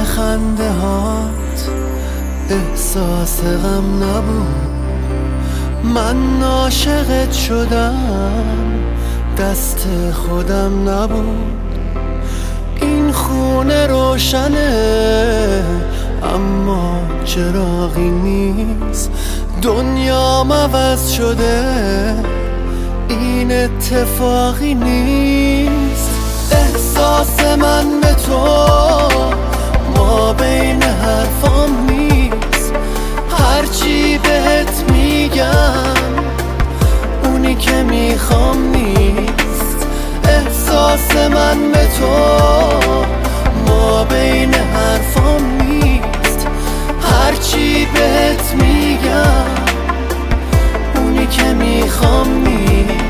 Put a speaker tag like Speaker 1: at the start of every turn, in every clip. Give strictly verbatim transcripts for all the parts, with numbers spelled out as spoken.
Speaker 1: خنده هات احساس غم نبود. من عاشقت شدم دست خودم نبود. این خونه روشنه اما چراغی نیست. دنیا عوض شده این اتفاقی نیست. احساس من به تو ما بین حرفام نیست. هرچی بهت میگم اونی که میخوام نیست. احساس من به تو ما بین حرفام نیست. هرچی بهت میگم اونی که میخوام نیست.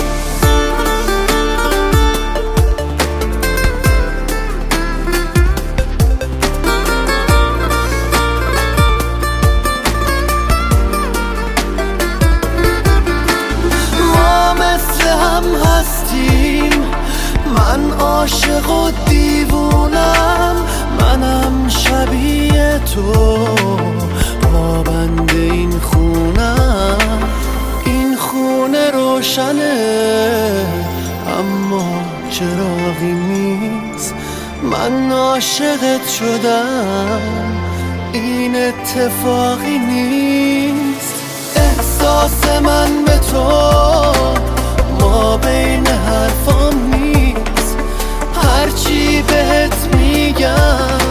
Speaker 1: هم هستیم، من عاشق و دیوونم. منم شبیه تو پابند این خونم. این خونه روشنه اما چراغی نیست. من عاشقت شدم این اتفاقی نیست. احساس من به تو ما بین حرفام نیست. هرچی بهت میگم